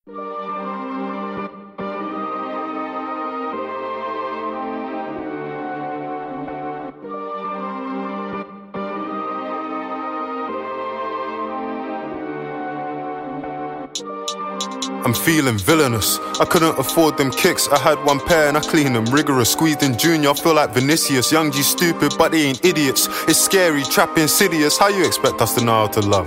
I'm feeling villainous. I couldn't afford them kicks. I had one pair and I cleaned them rigorous. Squeezed in Junior, I feel like Vinicius. Young G stupid, but they ain't idiots. It's scary, trap insidious. How you expect us to know how to love?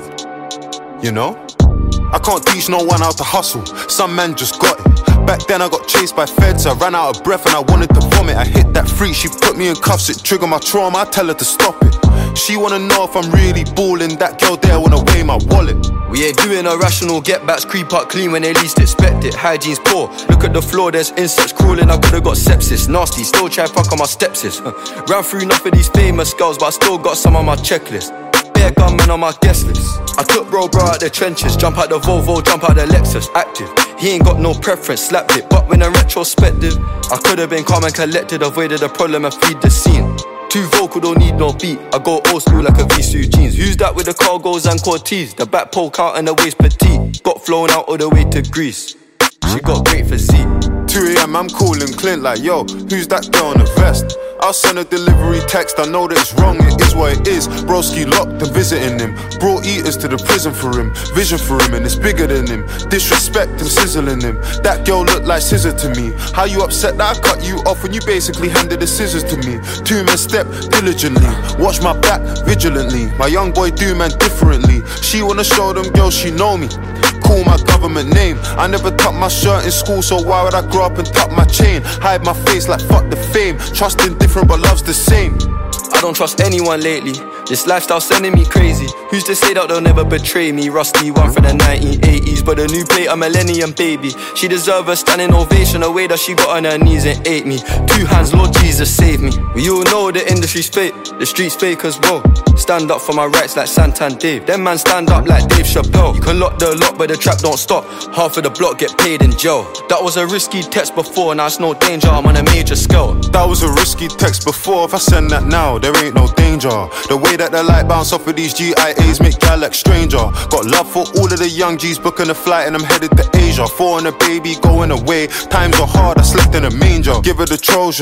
You know? I can't teach no one how to hustle. Some man just got it. Back then I got chased by feds. I ran out of breath and I wanted to vomit. I hit that freak, she put me in cuffs. It triggered my trauma, I tell her to stop it. She wanna know if I'm really ballin'. That girl there wanna weigh my wallet. We ain't doing irrational get-backs, creep up clean when they least expect it. Hygiene's poor, look at the floor, there's insects crawling, I could've got sepsis. Nasty, still try fuck on my stepsis. Ran through enough of these famous girls, but I still got some on my checklist. Bare gunmen on my guest list. I took bro out the trenches, jump out the Volvo, jump out the Lexus. Active, he ain't got no preference, slapped it. But when in retrospective, I could've been calm and collected, avoided the problem and feed the scene. Too vocal, don't need no beat. I go old school like a Visu jeans. Who's that with the cargos and Cortez? The back poke out and the waist petite. Got flown out all the way to Greece. She got great physique. 2 AM, I'm calling Clint like, yo, who's that girl in the vest? I'll send a delivery text, I know that it's wrong, it is what it is. Broski locked and visiting him. Brought eaters to the prison for him. Vision for him and it's bigger than him. Disrespect and sizzling him. That girl looked like scissor to me. How you upset that I cut you off when you basically handed the scissors to me? 2 men step diligently, watch my back vigilantly. My young boy do man differently. She wanna show them girls she know me. Call my government name. I never tucked my shirt in school, so why would I grow up and tuck my chain? Hide my face like fuck the fame. Trusting different but love's the same. I don't trust anyone lately. This lifestyle sending me crazy. Who's to say that they'll never betray me? Rusty one from the 1980s, but a new plate, a millennium baby. She deserve a standing ovation, the way that she got on her knees and ate me. 2 hands, Lord Jesus save me. We all know the industry's fake, the street's fake as well. Stand up for my rights like Santan Dave. Them man stand up like Dave Chappelle. You can lock the lock but the trap don't stop. Half of the block get paid in jail. That was a risky text before, now it's no danger, I'm on a major scale. That was a risky text before, if I send that now, there ain't no danger. The way that the light bounce off of these GIAs make gal like stranger. Got love for all of the young G's booking a flight and I'm headed to Asia. 4 and a baby going away, times are hard, I slept in a manger. Give her the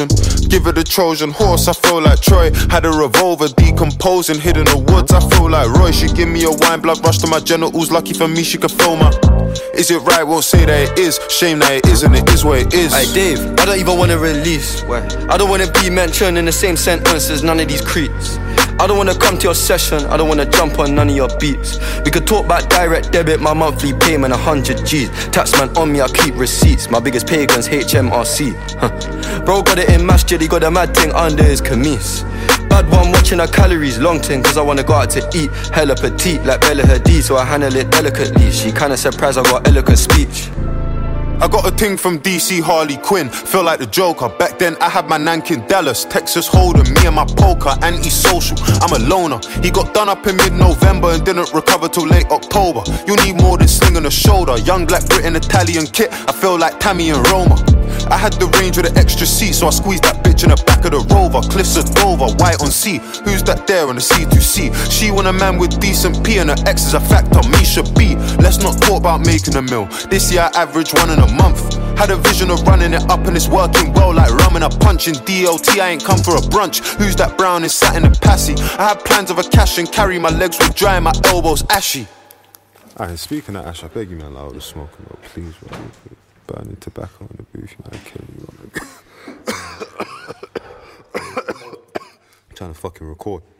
Trojan horse, I feel like Troy. Had a revolver decomposing, hid in the woods, I feel like Roy. She give me a wine, blood rush to my genitals, lucky for me she could feel my. Is it right? Won't say that it is. Shame that it isn't, it is what it is. Hey Dave, I don't even wanna release. Why? I don't wanna be mentioned in the same sentence as none of these creeps. I don't wanna come to your session, I don't wanna jump on none of your beats. We could talk about direct debit, my monthly payment 100 G's. Taxman on me, I keep receipts. My biggest pagans, HMRC. Bro got it in masjid, he got a mad thing under his camise. Bad one watching her calories, long thing, cause I wanna go out to eat. Hella petite, like Bella Hadid, so I handle it delicately. She kinda surprised I got eloquent speech. I got a ting from DC Harley Quinn, feel like the Joker. Back then I had my Nankin Dallas, Texas Hold'em, me and my poker, anti-social, I'm a loner. He got done up in mid-November and didn't recover till late October. You need more than sling on the shoulder. Young black Britain Italian kit, I feel like Tammy and Roma. I had the range with an extra seat, so I squeezed that bitch in the back of the Rover. Cliffs of Dover, white on sea. Who's that there on the C2C? She want a man with decent P and her ex is a factor, me should be. Let's not talk about making a meal. This year I average 1 in a month. Had a vision of running it up and it's working well like rum and a punch. In DLT I ain't come for a brunch. Who's that brown is sat in a passy? I had plans of a cash and carry, my legs were dry and my elbows ashy. Alright, speaking of ash, I beg you man, like, I was smoking, bro, please, bro. Burning tobacco in the booth, man, killing you. I'm trying to fucking record.